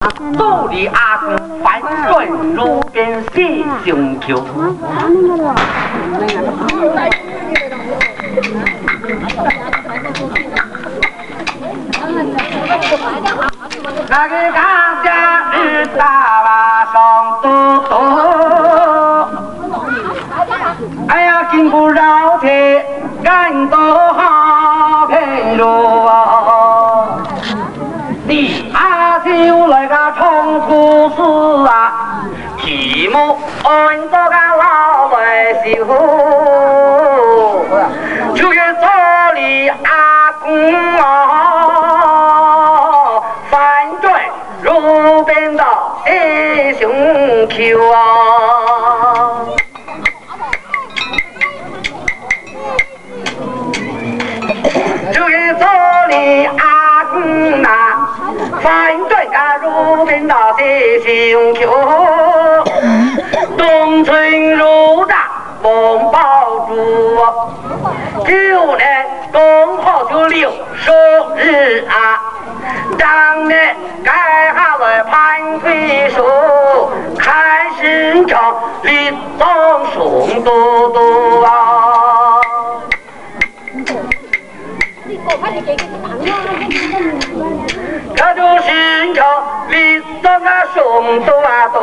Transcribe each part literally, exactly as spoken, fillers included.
走里阿公翻转路边写胸口。那个大家日大瓦上嘟嘟，哎呀，经不绕铁，赶到好平路啊！你阿就来个冲故事啊，题目按到个老百姓，就是这里阿公啊。路边的哎胸口啊，就是这里阿公啊，反对个路边的胸口，冬春如大风暴住，九年刚好就六十日啊。当年盖下了盘腿树，看市场里当松嘟嘟啊。这就市场里当个松嘟啊嘟。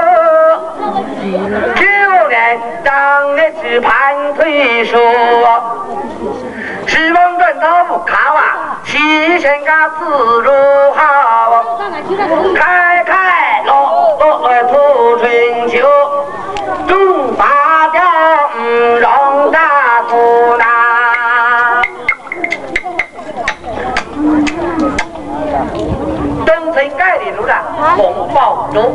九年当年是盘腿树。希望转到不靠啊，七仙个自如好，开开落落来吐春秋，中发掉嗯让大苦难。东城盖里路的红宝州，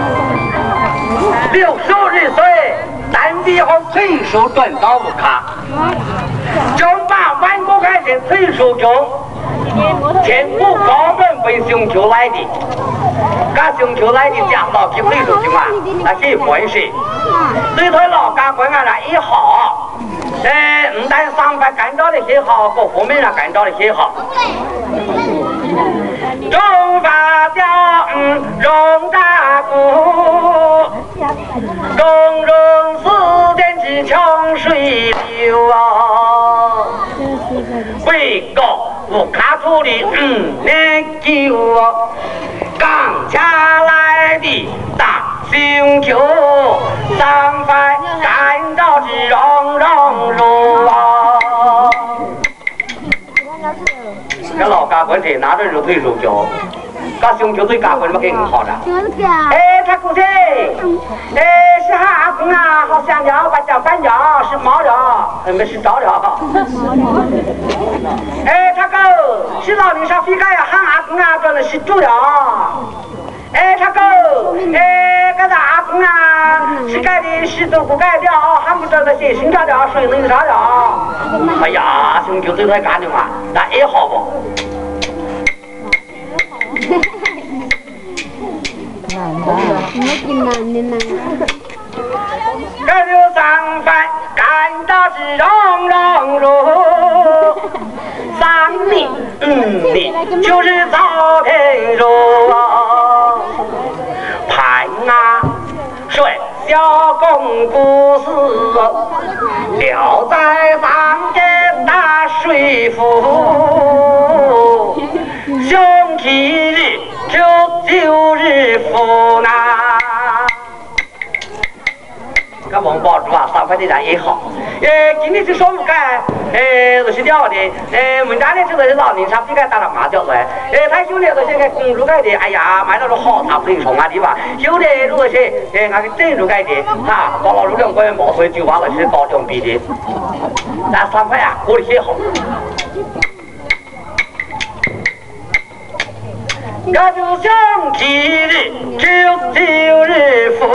六十二岁，单地后退休转到不卡。中把万国开始退休中，全部高门为熊球来的，噶熊球来的家老去退休中啊，那些关系，对他老家关啊那也好，呃，不但上班干着的也好，各方面上干着的也好。中发掉嗯荣大鼓，中中四点之强水流啊。为告我卡出的五年九啊，刚下来的大星球，上班干着是让让入啊。这老家关系拿着就退休交，噶兄弟对家关什么给你好的？哎，他姑姐，哎，是哈阿公啊，好香蕉，把酱拌酱是毛了，没是着了。哎，他哥是老林上飞盖呀，哈阿公啊，装的是猪了。哎，他哥，哎，个阿公啊，是盖的是都不盖掉，还不知道些新炸的水能啥的。哎呀，兄弟对他干的嘛，那也好不？这就上班干到是让让入，三米五米就是早天肉啊，盘啊水小公故事，了在上间大水府，兄弟日就九日福呐。个王宝珠啊，上班的人也好。呃，今天是上午干，呃，就是了的。呃，文家呢就是老人上比干打了麻将来。呃，他兄弟都现在公主干的，哎呀，买到了好大不冲啊，对吧？有的如果是呃那个正主干的，啊，高老六两块毛腿就完了是高中毕的，咱上班啊过得也好。这就想起日就九日福。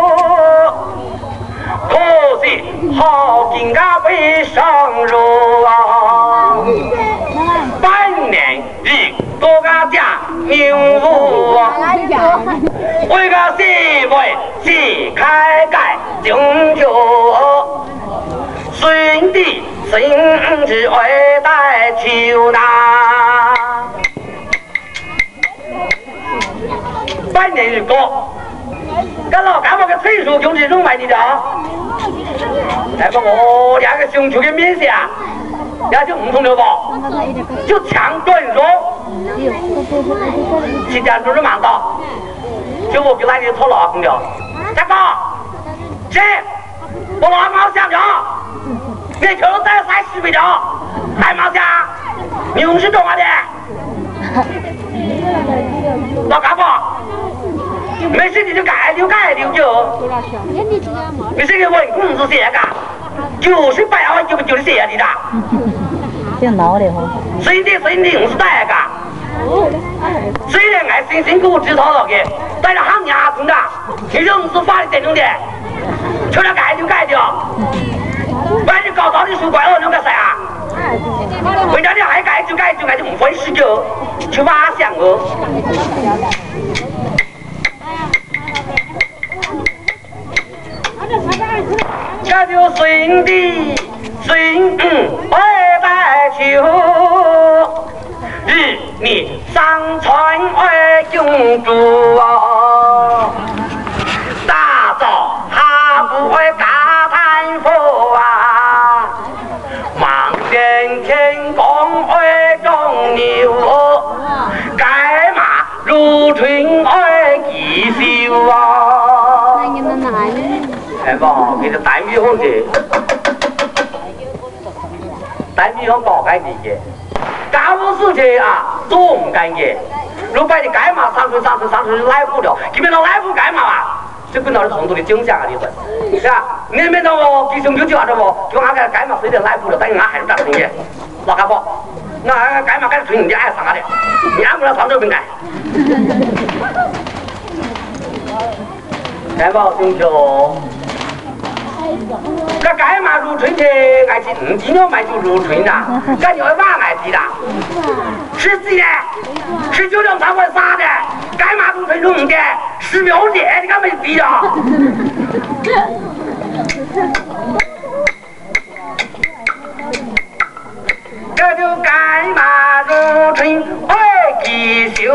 可惜好景啊未上路啊，半年日多个家牛户啊，为个社会是开盖中秋，孙弟孙子为代求呐。 百年一个，跟老干部个退休兄弟弄买你的啊！来个我两个兄弟给面线啊，也就唔同了吧？就强短肉，今天都是忙到，就我给那里讨老公了。大哥，这我老毛想着，你就在晒十倍的，还毛想，你用是中啊的。老干部，没事你就改溜改溜就，没事给问工资写个，就是百万就不就是写的的。 挺闹的哈。 谁的谁的用是带个，虽然爱辛辛苦苦知道了的，但是行家听的，你用是法律这种的，除了改就改掉，万一搞到你输怪了那个啥啊？为了你还改就改就改就不分十九，去挖想哦。这就顺的顺爱在秋，日你上船爱永住啊，大早他不会打探佛啊，忙天天公爱种牛，该马如春爱吉修啊。哎吧，给这单米红的，单米红搞干净的，干务事情啊，做唔干净。如果你干嘛上去上去上去来不了，基本上来不干嘛吧，就跟到是冲突的景象啊，你说，是吧？你没到我弟兄就叫着我，就俺个干嘛虽然来不了，但是俺还是干成的，老干部，那干嘛干成你爱啥的，你俺不要上这边干。干部兄弟。这该嘛入春的，爱去嗯，今年买就入春了，感觉晚爱去的，十几的，十九两三块三的，该嘛入春用的，十秒的，你看没比啊？这就该嘛入春爱吉修，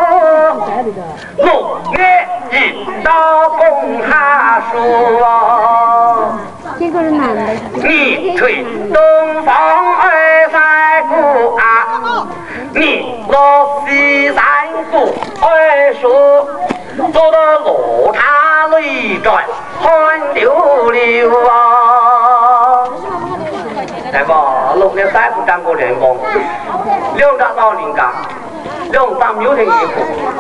六月一到公哈树啊。 这个是男的。 你吹东方二三鼓啊，你落西山鼓二树，走到罗刹雷转换溜溜啊。来吧，六年三不张过人工，两张老林岗，两张苗田一股。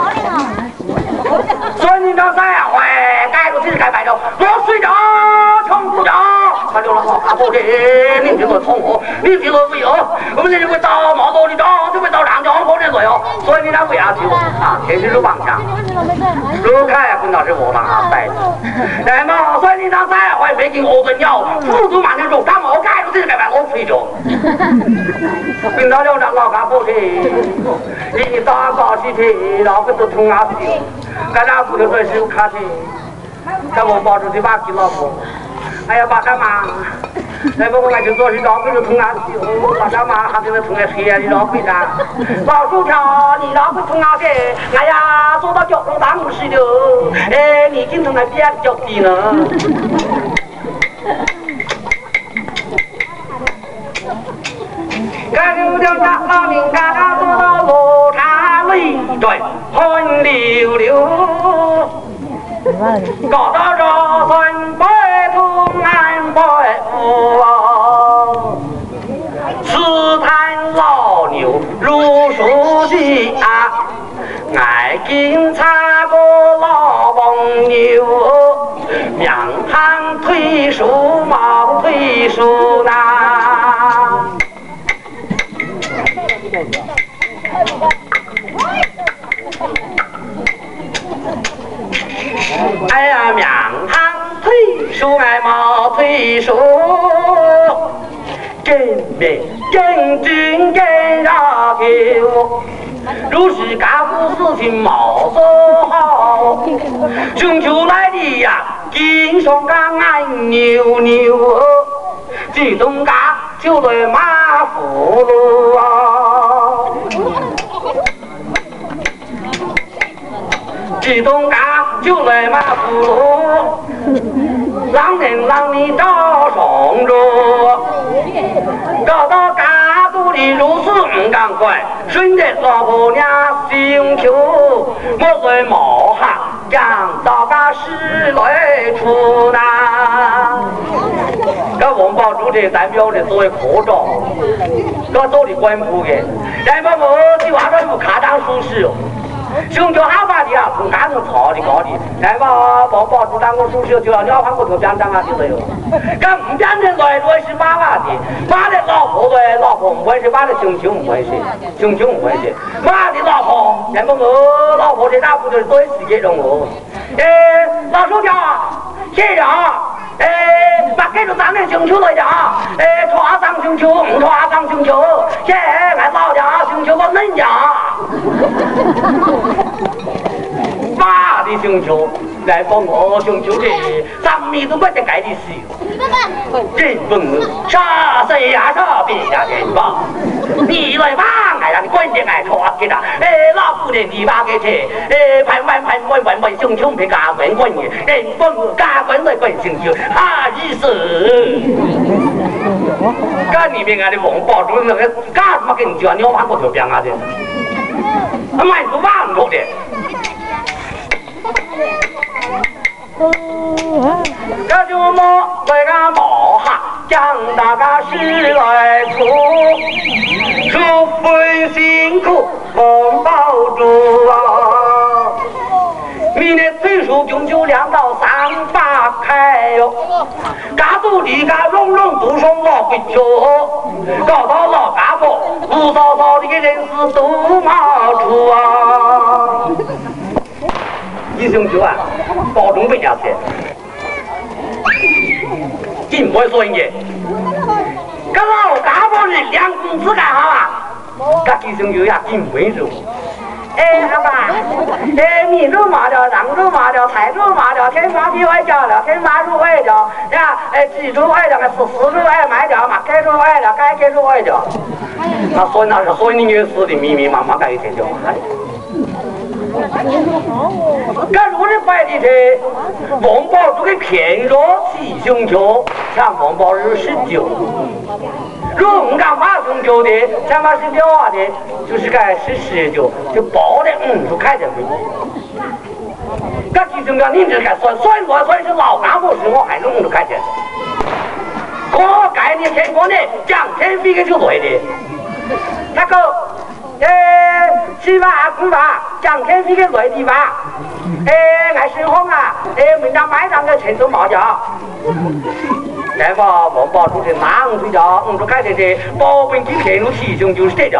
所以你这三回改个就是改白了，我睡着穷不着，他就让我发火的，你听我痛苦，你听我不有，我们这就会到毛头的着，就会到上江坡的左右，所以你那不要去啊，天天是妄想，路开跟到是我当下带的，那么所以你这三回北京我跟鸟，辅助满天说，干嘛我改个就是改白，我睡着，跟到了这老干部的，你打高起去，老个都痛啊去。干啥不能说是卡的，咱我抱住这把给老婆，哎呀，把干嘛？那不我俺就做是老鬼就痛啊去，把干嘛还给他痛来吹啊？你老鬼噻，老薯条你老鬼痛啊去，哎呀，坐到脚中当不是的，哎，你经常来别的脚底呢。干就叫大老林干他坐到罗刹雷转换溜溜，搞到这三百通安百户啊，此滩老牛如熟悉啊，爱警察个老黄牛，两旁腿熟毛腿熟呐。哎呀，两行腿熟爱毛腿熟，跟面跟军跟绕头，如是干部事情冇做好，中秋来的呀，经常干俺牛牛，自动干就来马虎路啊。 自动家就来马葫芦，让人让你找上着，搞到家肚里如此唔赶快，顺着老婆娘心求，莫在毛下将大家事来出呐。这王宝珠的代表的作为科长，这做的官部的，然后我的话说有卡当属实哦。兄弟好把的啊，从干成草的高的，来吧，王宝珠当我属实就要了翻过头边长啊，就是哟。这唔边的来来是妈妈的，妈的老婆来老婆唔关系，妈的兄弟唔关系，兄弟唔关系，妈的老婆，然后我老婆的那不就是多时间中哦？诶，老手家，谢谢啊。诶，把给住咱们星球来的啊！诶，穿上星球，唔穿上星球，耶，俺老家星球我恁家，妈的星球，来帮我星球的，咱们都不得改的事。人本啥谁呀啥别呀人吧，你来吧，俺让你关键俺穿给他，诶，老夫人你把给去，诶，盘盘盘盘盘盘星球别干问问你，人本干问来问星球。啊！意思，干你别俺的王宝珠那个干什么跟你讲，你要玩过头边啊的，他妈是忘着的。这就么为个毛哈将大家事来出，出分辛苦王宝珠啊。明年岁数终究两到三八开哟，家族里家隆隆都上老回去，搞到老家婆无少少的人是都冒出啊！一兄弟啊，保重本家去，真不会说人家，个老家婆人两公子干好啊，个一兄弟呀，真温柔。哎，阿爸，哎，米肉麻了，羊肉麻了，菜肉麻了，天麻皮外焦了，天麻肉外焦，呀，哎，鸡肉外了，是丝肉外卖掉嘛，盖肉外了，盖盖肉外掉。那所以那是所以你女士的密密麻麻盖一天就完了。干如的快的车，王宝珠给偏弱起胸球，像王宝日十九。如果唔敢发胸球的，像把是掉啊的，就是该是十九，就包的嗯就开点回。干起胸球，你这该算算我算是老干部时候还能就开点。我概念天国呢，讲天飞个就对的，那个。哎，是吧？公吧，讲天是个内地吧？哎，爱生红啊！哎，门上买上个陈州毛家。来吧，王宝珠的哪五岁家，五十开的的，保本几天路七兄就是这家。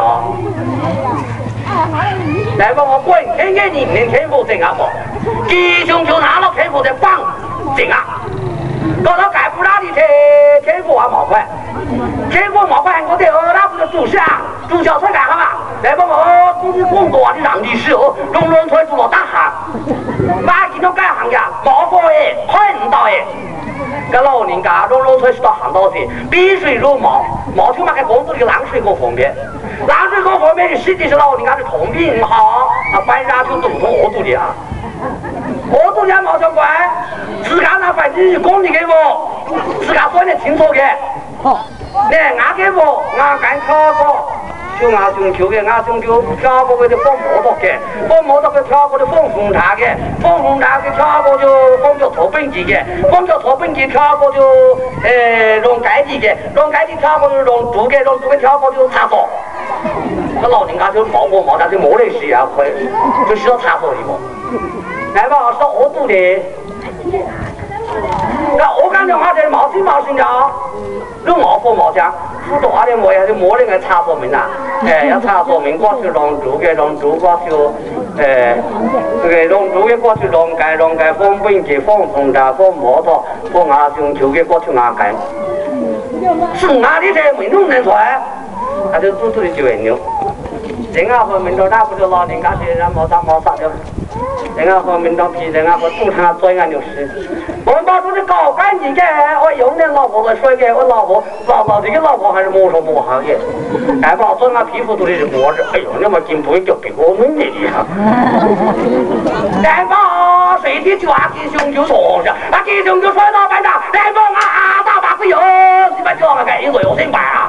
来吧，我管天给你们天赋怎样不？七兄就拿了天赋的棒怎样？搞到盖不拉的车，天赋还毛快，天赋毛快，我得二大不是主事啊，主小菜干好吧？来吧，我公司工作的让历史哦，龙龙村做了大行，马今天干行呀，毛发哎，很大哎。个老人家龙龙村是到行道去，碧水如毛，毛就嘛给工作这个浪水沟方面，浪水沟方面的实际是老人家的通病好，啊，班上就都从我肚里啊。我都家毛相关，自家那反正公你给我，自家说的清楚的。好，那俺给我，俺干跳过，就俺兄弟的，俺兄弟跳过个就放摩托的，放摩托个跳过就放红茶的，放红茶个跳过就放叫拖本机的，放叫拖本机跳过就呃用盖地的，用盖地跳过就用竹的，用竹的跳过就插手。那老人家就毛毛毛，他就没得事啊，会就需要插手的么？来吧，是我做的。那我感觉话这毛巾毛身上，用毛发毛浆，辅助下的毛也就摸那个查说明啦。哎，要查说明过去用竹的，用竹过去，哎，这个用竹的过去用盖用盖放本机放风车放摩托放牙用球的过去牙盖。是哪里才没弄能出来？他就做出的就很牛。人啊，我们这那不就老人家些人毛啥毛啥的。 人家和民党批，人家和赌场做俺就是。我们把这个搞干净的，我用点老婆子说给我老婆，老老这个老婆还是莫说莫行的。哎，把做俺皮肤都是磨着，哎呦，那么进步就比我们的厉害。来吧，谁的抓鸡胸就坐下，啊，鸡胸就摔到班长，来吧啊，大把子油，你们叫我给一个有心办啊。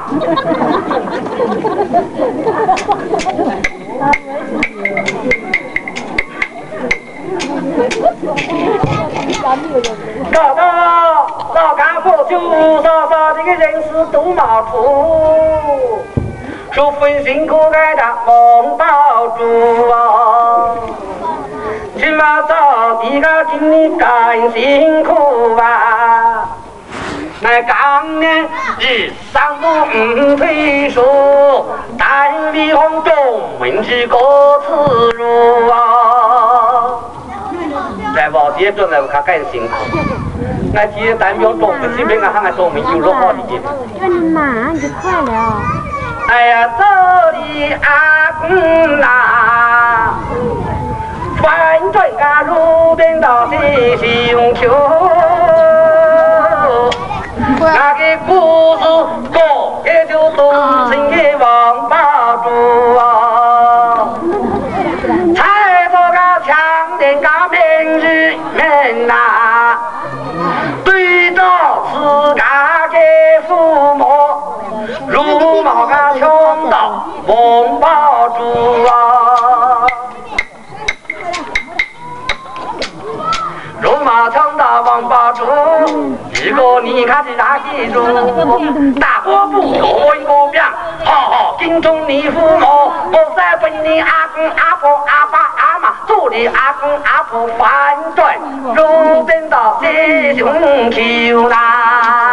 搞到老干部就稍稍这个人事都冒出，说分辛苦给他蒙保住啊，起码早地个经理干辛苦啊。那当年日上路唔退缩，但离红中文之歌词入啊。在宝街转来我看更辛苦，那街代表中文这边啊，还中文有了好的地方。 这你慢就快了。 哎呀，走的阿公呐，反转个路边到的胸口。那个故事讲的就东城的王八猪啊，才做个强人个明日们呐，对着自家的父母，如毛个穷到王八猪啊，如毛穷到王八猪。如果你看是哪几种，大波不有一个病，好好敬重你父母，不再被你阿公阿婆阿爸阿妈做你阿公阿婆反转，如今到弟兄口啦。